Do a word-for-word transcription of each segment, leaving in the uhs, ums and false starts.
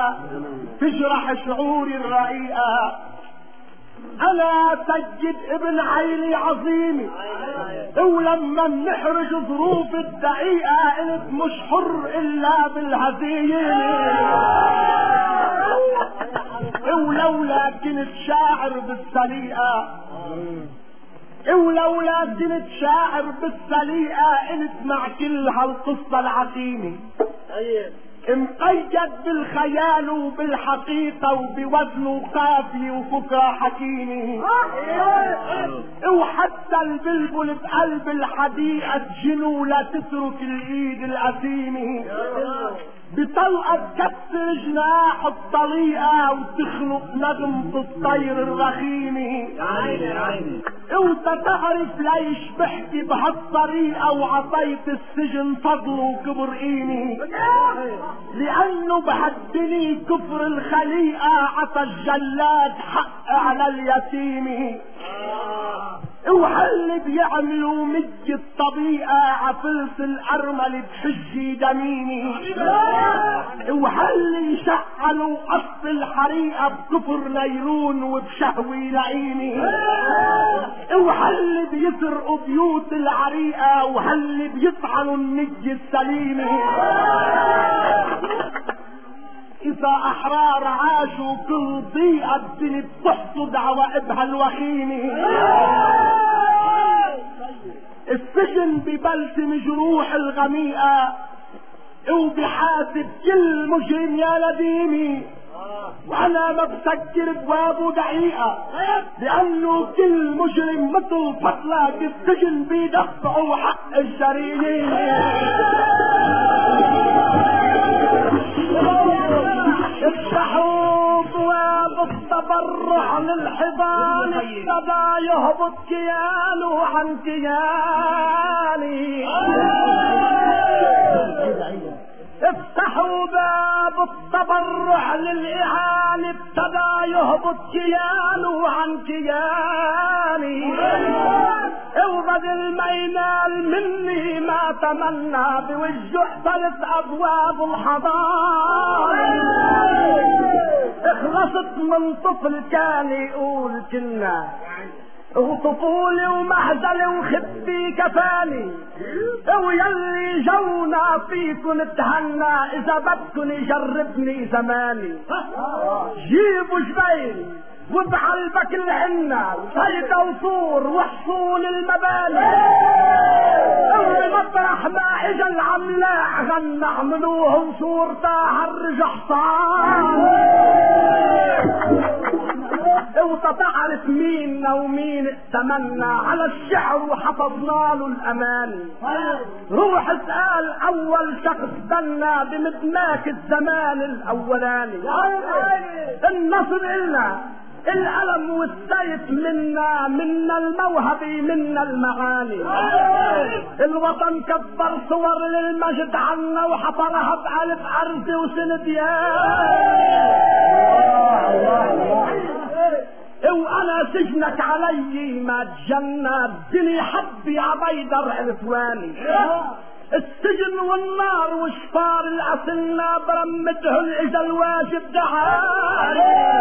الحقيقة تجرح شعوري الرقيقة. انا سيد ابن عيلي عظيمي، ولما نحرج ظروف الدقيقة قلت مش حر الا بالهزيمة. ولولا كنت شاعر بالسليقة، ولولا كنت شاعر بالسليقة قلت مع كل هالقصة العتيمة. مقيد بالخيال وبالحقيقة وبوزنه قافي وفكرة حكيمة. وحتى البلبل بقلب الحديقة تجنو لا تترك الايد الأثيمة. بطلقة تكسر جناح الطليقة وتخلق نغمة الطير الرخيمة. وتتعرف ليش بحكي بهالطريقة وعطيت السجن فضل وكبر قيمي. لأنه بهالدني كفر الخليقة عطى الجلاد حق على اليتيم. وهاللي بيعملوا مج الطبيعة عفلس الأرمل بحجي دميمي. وهاللي شعلوا أصل الحريقة بكفر نيرون وبشهوي لئيمي. وهاللي بيسرقوا بيوت العريقة وهاللي بيطعنوا النج السليمي. إذا أحرار عاشوا كل ضيقة الدنيا بتحصد عواقبها الوخيمة. السجن ببلسم جروح الغميقة وبحاسب كل مجرم يا لديمي. وانا ما بسكر ابوابه دقيقة لانه كل مجرم مثل فضلة بالسجن بيدفعوا حق الجريمة. افتحوا ابواب التبرع للحضان ابتدى يهبط كيانه عن كياني. افتحوا باب التبرع للإعانة ابتدى يهبط كيانه عن كياني. وبدل ما ينال مني ما تمنى بوجه احتلت ابواب الحضارة. اخلصت من طفل كان يقول كنا وطفولي ومهزلي وخبي كفاني. ويلي جونا فيكن اتهنى اذا بدكن يجربني زماني. جيبوا جبين وبعلبك العنة صيد وصور وحصول المباني. مطرح ما اجا العملاع غنى عملوهم صورته الرجع حصان. وتعرف مين ومين اتمنى على الشعر وحفظنا له الاماني. روح اسأل اول شخص بنا بمدماك الزمان الاولاني. النصر إلنا الألم والسيف منا منا الموهبة منا المعاني. الوطن كبر صور للمجد عنا وحفرها بقلب أرض وسنديان. وانا سجنك علي ما تجنى الدنيا حبي عبيدر عرفواني. السجن والنار وشفار الأسنة برمتهن إذا الواجب دعاني.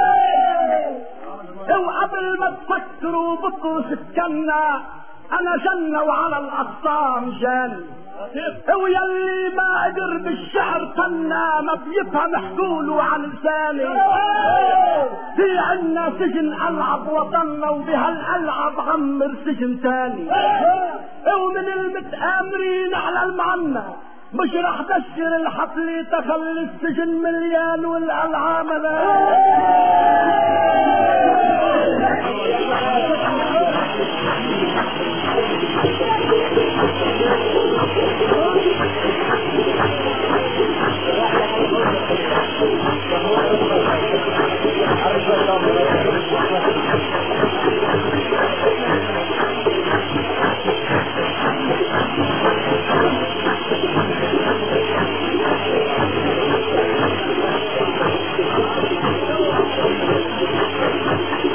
وقبل ما تفكروا بطوا سكنا أنا جنة وعلى الأقسام جاني. ويلي ما قدر بالشعر قنا ما بيفهم حقوله عن لساني. في عنا سجن ألعب وطننا وبهالألعب عمر سجن تاني. ومن المتآمرين على المعنى مش رح دشر الحفل تخلي السجن مليان والألعاب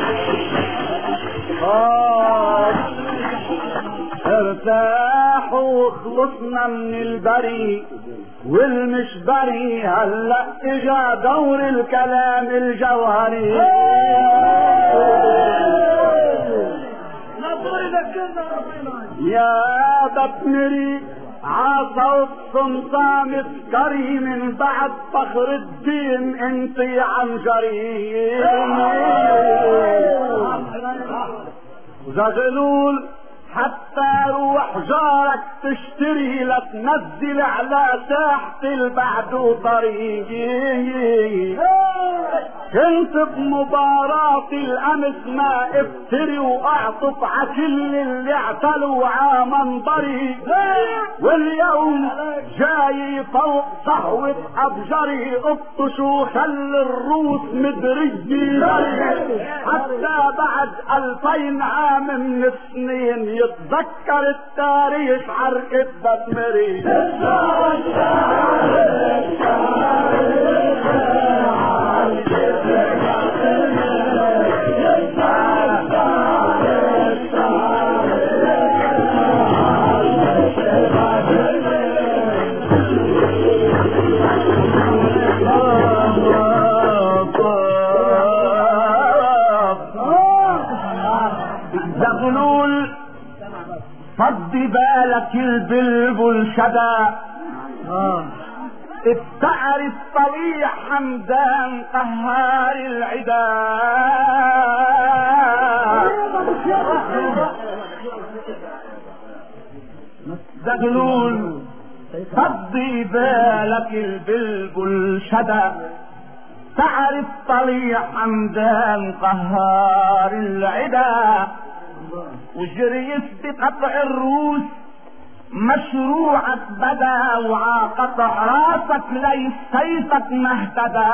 ارتاحوا وخلصنا من البري والمش بري، هلا اجا دور الكلام الجوهري. يا بتمري عصوت صمصام الكريم من بعد فخر الدين انتي عنجري. زغلول حتى روح جارك تشتري لا تنزل على ساحة البعد طريقي. كنت بمباراة الامس ما افتري واعطف عكل اللي اعتلوا عمنبري، واليوم جاي فوق صهوة ابجري اطشوا خلي الروس مدري، حتى بعد الفين عام من السنين يتذكر التاريخ عركة بتمري. زغلول فضي بالك البلبل شدا، بتعرف طويع حمدان قهار العدا. زغلول فضي بالك البلبل شدا، تعرف طليع حمدان قهار العدا. وجريت بقطع الروس مشروعك بدا، وعاقطع راسك ليس سيفك مهتدى.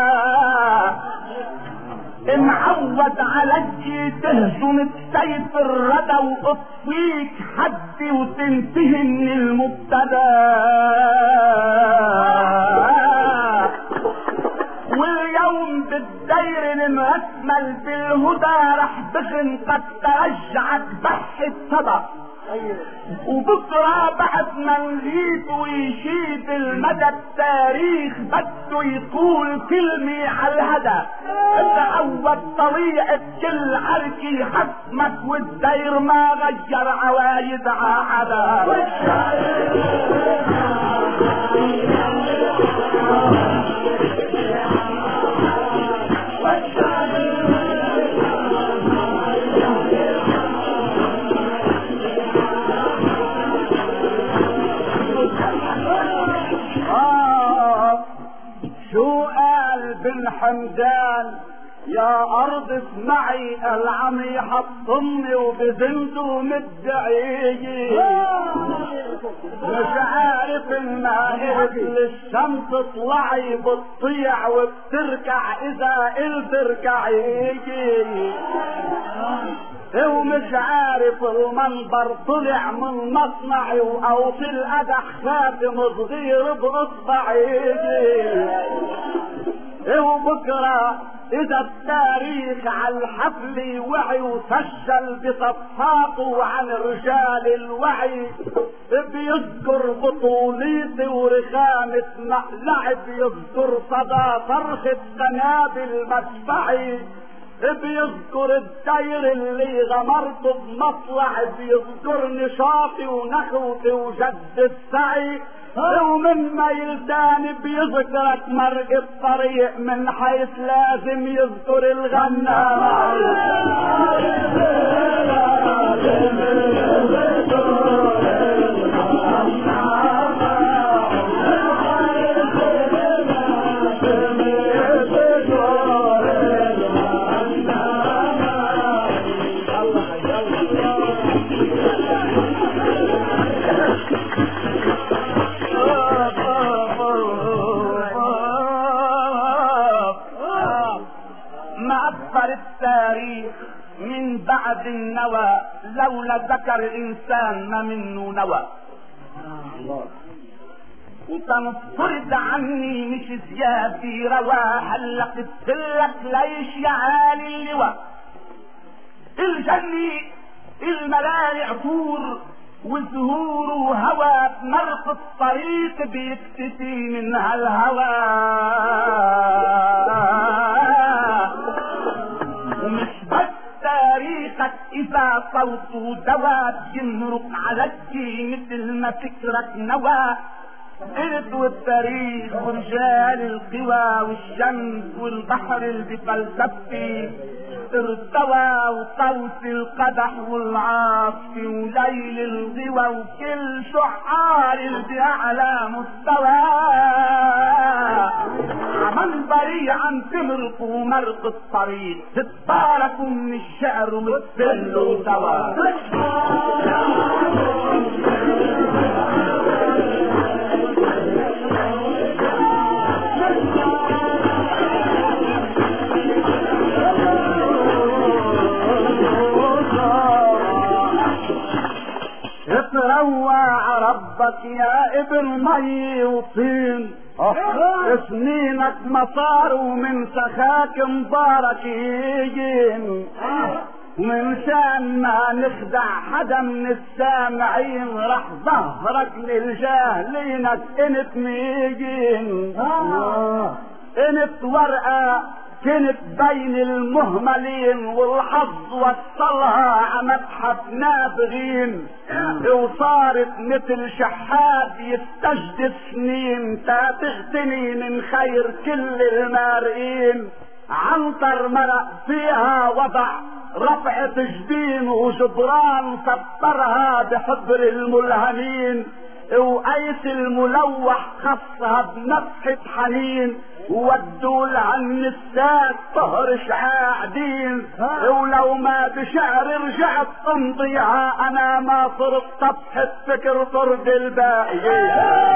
معود علي تهجم بسيف الردى واطفيك حدي وتنتهي من المبتدى. واليوم بالدير المكمل بالهدى رح دخن قد ترجعك بح الصدى. وبكرة بعد ما نزيد ويشيد المدى التاريخ بده يقول كلمة على الهدى. تعود طليعة كل عركي حسمك والدير ما غير عوايد عادا. حمدان يا ارض اسمعي العمي حطمني وبذنته مدعي. مش عارف انها للشمس طلعي بتطيع وبتركع اذا قلت اركعي. ومش عارف المنبر طلع من مصنعي او في القدح خاتم صغير باصبعي. وبكرة اذا التاريخ على الحفل وعي وسجل بصفحاته عن رجال الوعي بيذكر بطوليتي ورخامة مقلعي، بيذكر صدى صرخة قنابل مدفعي، بيذكر الدير اللي غمرته بمطلعي، بيذكر نشاطي ونخوتي وجد السعي. ومن ما يلتاني بيذكرك مرق الطريق من حيث لازم يذكر الغنام. التاريخ من بعد النوى لولا ذكر الانسان ما منه نوى. وتنفرد عني مش زيادي روا، هلا قلتلك ليش يا عالي اللواء. الجني الملالع طور وزهور وهوى بمرق الطريق بيكتفي منها الهوى، ومش بس تاريخك اذا صوته دوا يمرق على الدين مثل ما فكرك نوى. قلت والتاريخ ورجال القوى والشمس والبحر اللي بفلسفتي ارتوى، وطوس القدح والعاصف وليل الغوى وكل شعار اللي بأعلى مستوى. عمل بريء عم تمرقوا مرق الطريق تتباركوا من الشعر ومتسلوا سوا. اتروع ربك يا ابن مي وطين، سنينك مصار ومن سخاك مبارك يجين، من شان ما نخدع حدا من السامعين راح ظهرك للجاهلينك انت ميجين. انت ورقة كنت بين المهملين والحظ وصلها عمتحف نابغين، وصارت مثل شحات يستجد سنين تغتني من خير كل المارئين. عنتر مرق فيها وضع رفعة جبين وجبران سطرها بحبر الملهمين، وقيس الملوح خصها بنفحة حنين، ودول عن النساء طهر شعاعدين. ولو ما بشعر رجعت تمضيها انا ما صرت صفحة فكر طرد الباقي.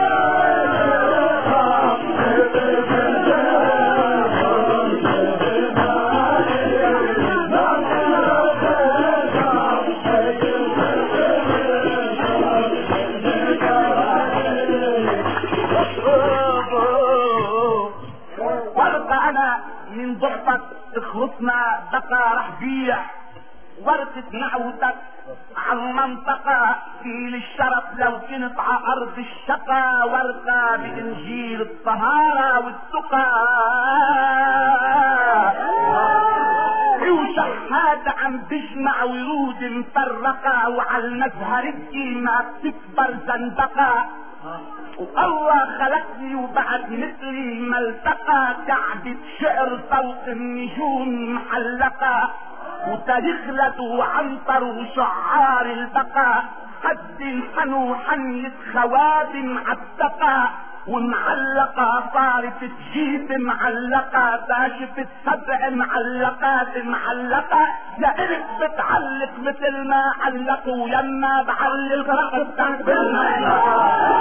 من ضعفك تخلصنا بقى رح بيع ورثة نعوتك عن منطقة في للشرف لو كنت على ارض الشقا، ورثة بانجيل الطهارة والتقى. وشحات عم بجمع ورود مفرقة وعلى المزهرية ما بتكبر زندقة. والله خلقني وبعد مثلي ما التقى كعبة شعر فوق النجوم محلقة، وتيخلد وعنطر وشعار البقاء حد حنو حنية خواتم عالتقى، ومعلقة صارت تجيب معلقة تاشفت سبع معلقات معلقة، لقلت بتعلق مثل ما علقوا يما بعلق رقبتك بالمعلقة.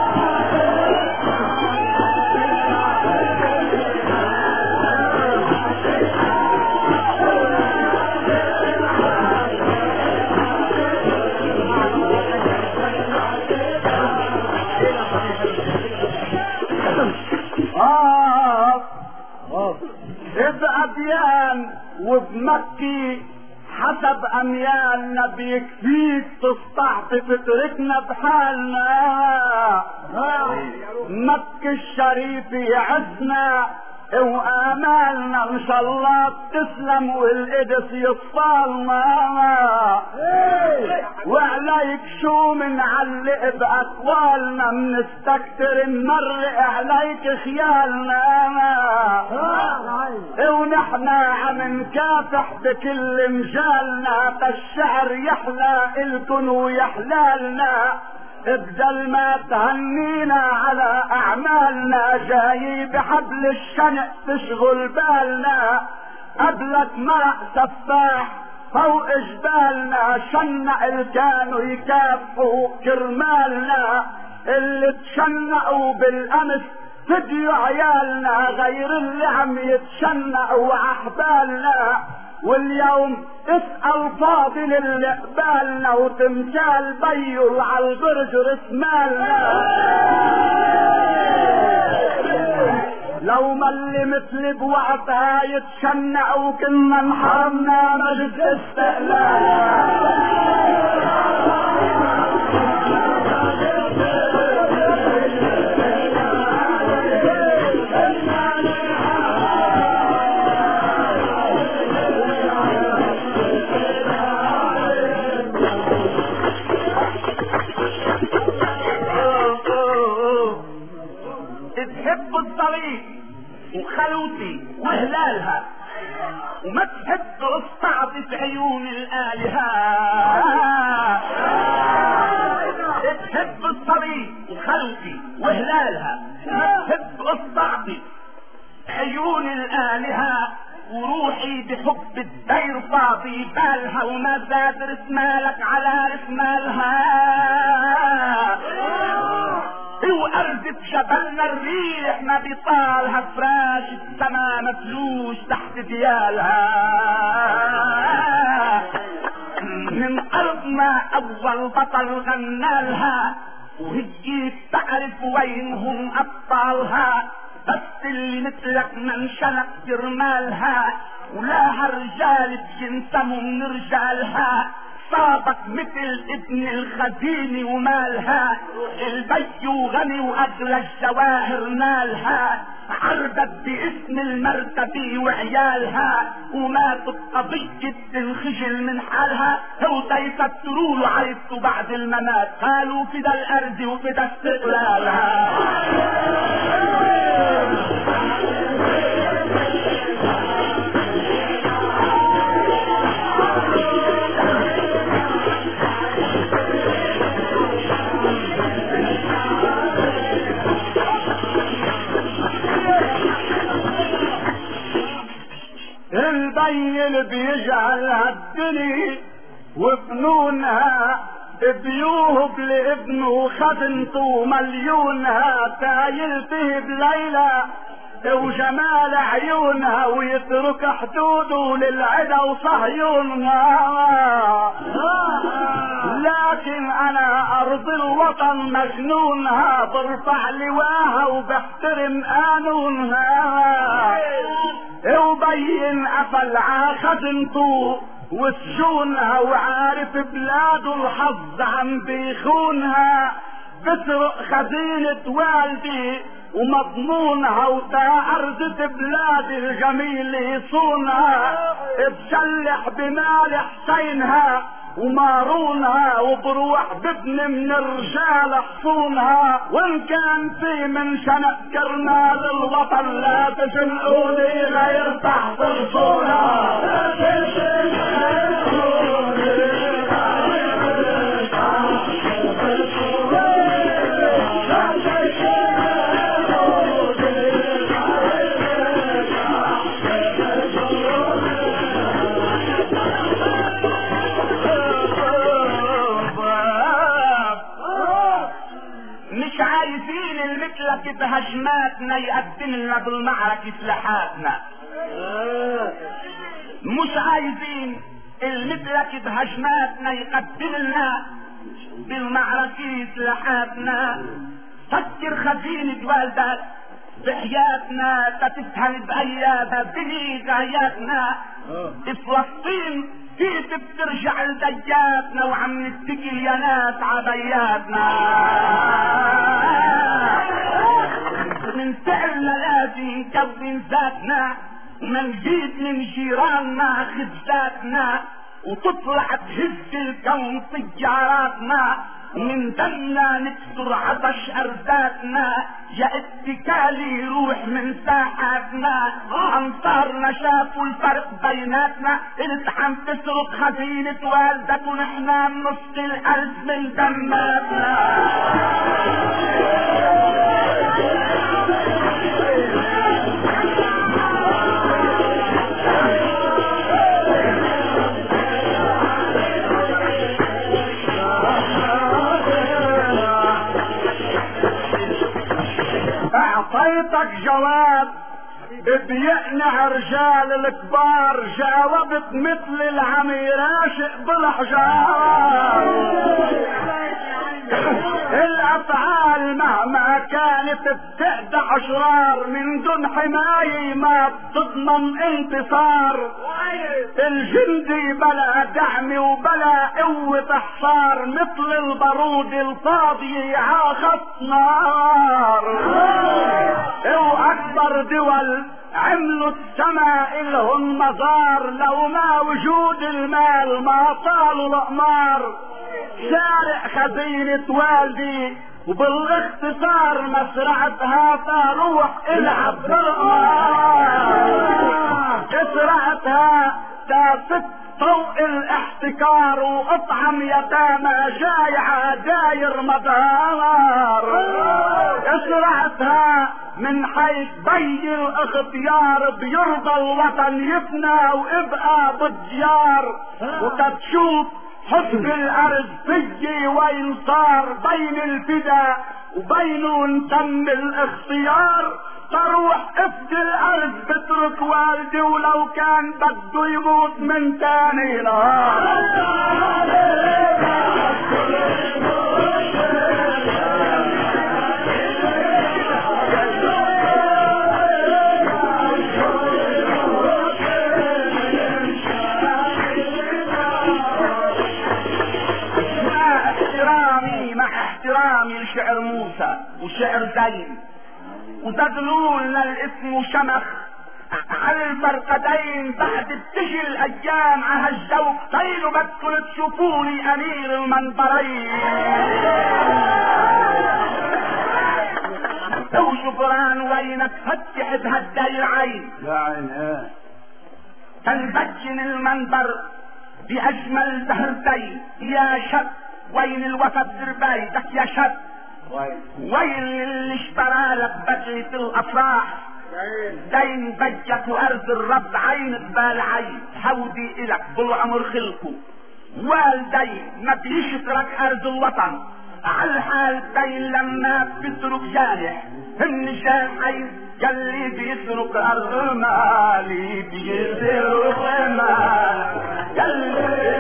إذ أديان وبمكي حسب أميالنا بيكفيك تستعطف تتركنا بحالنا. مكة الشريف يعزنا وآمالنا إن شاء الله تسلم والقدس يصفالنا. وعليك شو منعلق بأقوالنا منستكتر نمرق عليك خيالنا. ونحن عم نكافح بكل مجالنا فالشعر يحلى الكن ويحلالنا. بدل ما تهنينا على اعمالنا جاي بحبل الشنق تشغل بالنا. قبلك ماء سفاح فوق جبالنا شنق الكانوا يكافحوا كرمالنا. اللي تشنقوا بالامس فديوا عيالنا غير اللي عم يتشنقوا عحبالنا. واليوم اسأل فاضل اللي قبالنا وتمثال بيو عالبرج رسمالنا. لو ما اللي مثل بوقتها يتشنقوا كنا انحرمنا مجد استقلال. وخلوتي وهلالها، وما تحب استعطف عيون الآلهة. تحب الصبي وخلوتي وهلالها، ما تحب استعطف عيون الآلهة، وروحي بحب الدير فاضي بالها، وما زاد رسمالك على رسمالها. وأرض جبلنا الريح ما بيطالها، فراش السما مفلوش تحت ديالها. من أرضنا أول بطل غنالها، وهي تعرف وينهم أبطالها، بس اللي مثلك من شنق جرمالها، ولها رجال بجنسهم من رجالها. صابك مثل ابن الخزيني ومالها، البي وغني واغلى الجواهر نالها. عربت باسم المرتبة وعيالها، وماتت قضية الخجل من حالها. هو يفتروا له عيبته بعد الممات، قالوا فدا الارض وفدا استقلالها. البي اللي بيجعلها الدنيا وفنونها، بيوهب لابنه خزنته مليونها. تايلته بليلة وجمال عيونها، ويترك حدوده للعدا وصهيونها. لكن انا ارض الوطن مجنونها، برفع لواها وبحترم قانونها. وبين قفل ع خزنته وسجونها، وعارف بلاده الحظ عم بيخونها. بسرق خزينة والدي ومضمونها، وتا أرضة بلادي الجميل يصونها. بشلح بمال حسينها ومارونها، وبروح بابن من الرجال حصونها. وان كان في من شنق كرمال الوطن، لا تشنقوني غير تحت رسولها. بهجماتنا يقدم لنا بالمعركة سلاحاتنا، مش عايزين المثلك بهجماتنا يقدم لنا بالمعركة سلاحاتنا. فكر خزينة والدك بحياتنا، تتفهم بأيادها بني غاياتنا. فلسطين كيف بترجع لدياتنا، وعم نتكل يا ناس عبياتنا. من فعلنا لازم نكون ذاتنا، وما نزيد من جيراننا خبزاتنا، وتطلع تهز الكون طياراتنا. من دمنا نكسر عطش ارزاتنا، يا اتكالي يروح من ساحاتنا. انصارنا شافوا الفرق بيناتنا، انت عم تسرق خزينة والدك ونحنا نسقي الارض من دماتنا. اعطيتك جواب بيقنع رجال الكبار، جاوبت مثل العمي راشق بالحجار. الافعال مهما كانت بتأدى اشرار، من دون حماية ما بتضمن انتصار. الجندي بلا دعم وبلا قوة حصار، مثل البارود الفاضي عاخط نار. واكبر دول عملوا السماء لهم مزار، لو ما وجود المال ما طالوا الاقمار. شارع خزينة والدي وبالاختصار مسرعتها فروح العب بالقمار، اسرعتها تافت طوق الاحتكار واطعم يتامى جايعة داير مدار، اسرعتها من حيث بي الاختيار بيرضى الوطن يفنى وابقى بالديار، وتتشوف حب الارض فيي وين صار بين الفدا وبينه تم الاختيار، تروح افدي الارض بترك والدي ولو كان بده يموت من تاني نهار. مع احترامي لشعر موسى وشعر زين وتدلول الاسم شمخ على الفرقدين، بعد بتجي الايام على الجو طيلوا بدكم تشوفوني امير المنبرين. لو جبران وينك فتح بهدي العين يا عين ايه تنبجن المنبر باجمل زهرتين، يا شب وين الوفد دربايتك يا شب، وين اللي اشترى لك بقية الافراح، دين بجك وارض الرب عين قبال عين، حودي الك بالعمر خلقه والدين ما بيشترك ارض الوطن على الحال دين لما بتترك جارح هن جامعين يلي بيسرق ارض المالي بيسرق المال يلي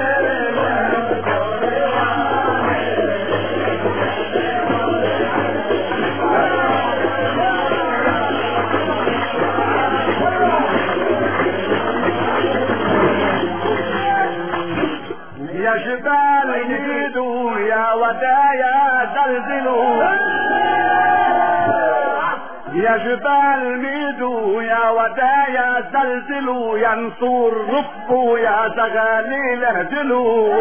يا جبال نيدوا يا ودايا زلزلوا، يا جبال ميدوا يا ودايا زلزلوا، يا نصور رفوا يا زغاليل اهجلوا،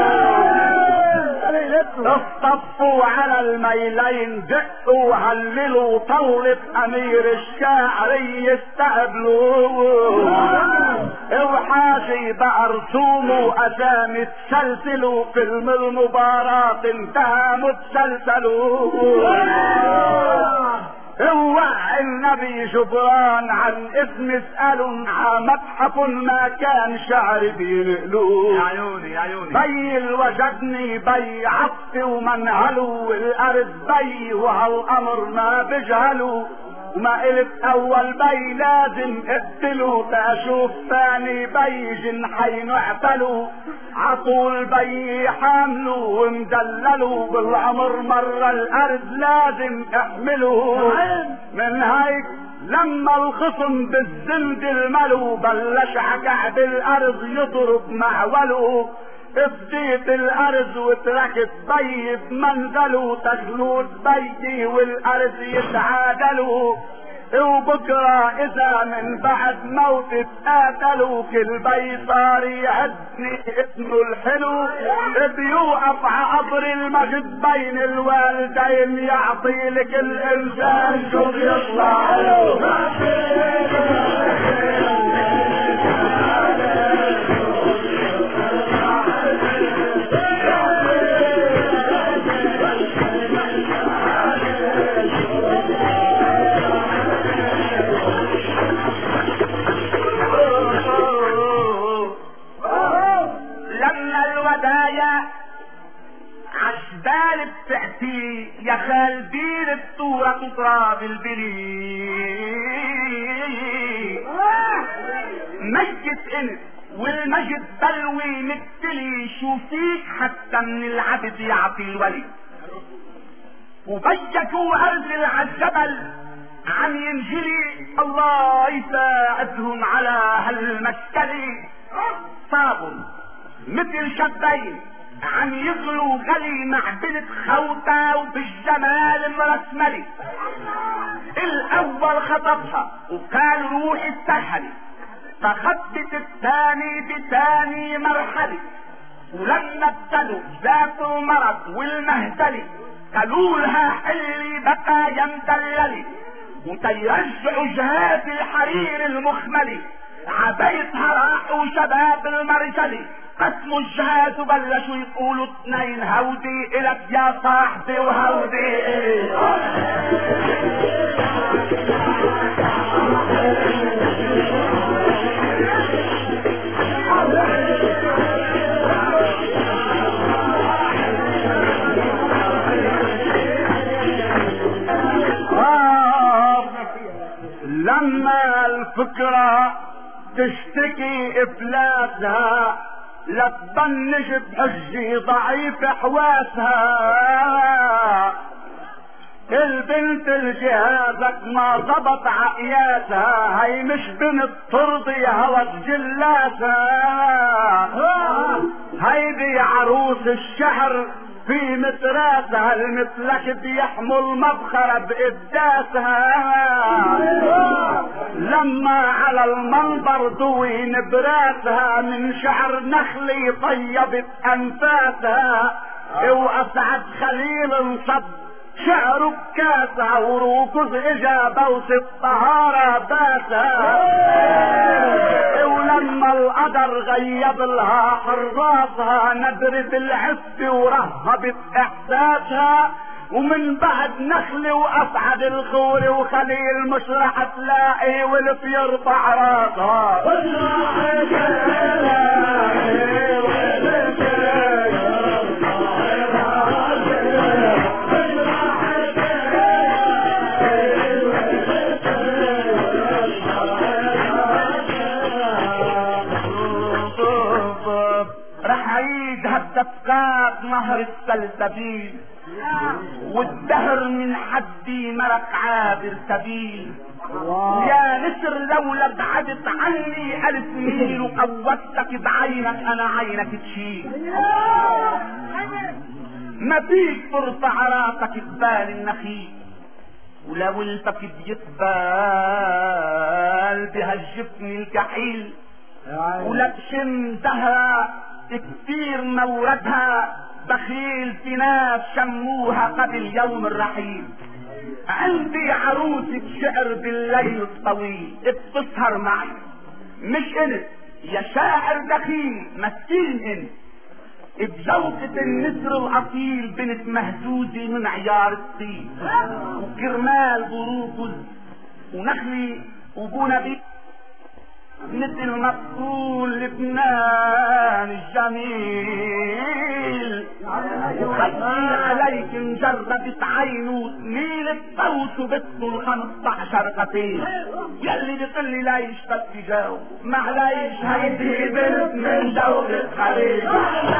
اصطفوا على الميلين دقوا هللوا، طلت امير الشاعري يستقبلوا، اوحاشي بقى رسوموا اسامي تسلسلوا، فيلم المباراة انتهى متسلسلوا، اوعى النبي جبران عن اسم اسألوا، متحف ما كان شعر بينقلوه، يا عيوني يا عيوني بي الوجدني بي عطف ومنهلوا، الارض بي وهالامر ما بجهلوا، وما قلت اول بي لازم اقتلوا، تاشوف ثاني بي جنحين اعتلوا، عطول بي حاملوا ومدللوا، بالعمر مرة الارض لازم احملوا، من هيك لما الخصم بالزند الملو بلش عكعب الارض يضرب معوله، افديت الارض وتركت بي بمنزله، تخلوت بيتي والارض يتعادلوا، وبكرة اذا من بعد موت اتقاتلوا، كل بي صار يعدني اسمه الحلو، بيوقف عبر المجد بين الوالدين، يعطي لك الانسان شو يطلع له. عشبال بتأتي يا خالدين الصورة تطرى بالبلي، مجد انت والمجد بلوي مثلي، شو فيك حتى من العبد يعطي الولي، وبيكوا ارسل عالجبل عم ينجلي، الله يساعدهم على هالمشكلة، صابوا مثل شبين عم يغلوا غلي مع بنت خوته وبالجمال مرسملي، الاول خطبها وكان روح استرحلي، فخبت الثاني بثاني مرحلي، ولما ابتدوا ذات المرض والمهزلي قالولها حلي بقى يا مدللي وتيرجعوا جهات الحرير المخملي. عبيتها راحوا شباب المرجلي قسموا الجهات وبلشوا يقولوا اثنين هودي الك يا صاحبي وهودي لما الفكرة تشتكي افلاسها لا تطنش بحجي ضعيف حواسها. البنت الجهازك ما ضبط عقياسها هي مش بنت ترضي هوى جلاسها. هيدي عروس الشهر في متراسها المثلك بيحمل مبخرة بإداسها. لما على المنبر دوي نبراسها من شعر نخلي طيبت أنفاسها. وأسعد خليل انصب شعره بكاسها وروكز إجابة وست طهارة باسها. ولما القدر غيب لها حراسها ندرت العفة ورهبت إحساسها. ومن بعد نخلي وأسعد الخوري وخليل مش رح تلاقي والف يرفع راسها. دفقات نهر السلسبيل والدهر من حدي مرق عابر سبيل. يا نسر لولا ابعدت عني الف ميل وقوتك بعينك انا عينك تشيل. ما فيك ترفع راسك جبال النخيل ولو الفك بيتبال بهالجفن الكحيل. ولك شمتها كتير موردها بخيل في ناس شموها قبل يوم الرحيل. عندي عروسة شعر بالليل الطويل بتسهر معي مش انت يا شاعر دخيل مسكين انت بجوقة النسر الاصيل بنت مهزوزة من عيار الطين وكرمال بروكز ونخلي وبونبي مثل مقتول لبنان الجميل. خدي عليك مجربت عينه تميل الصوت وبتطل خمسطعشر قتيل. يلي بيقلي ليش بس يجاوب معليش هيدي بنت من دولة خليل.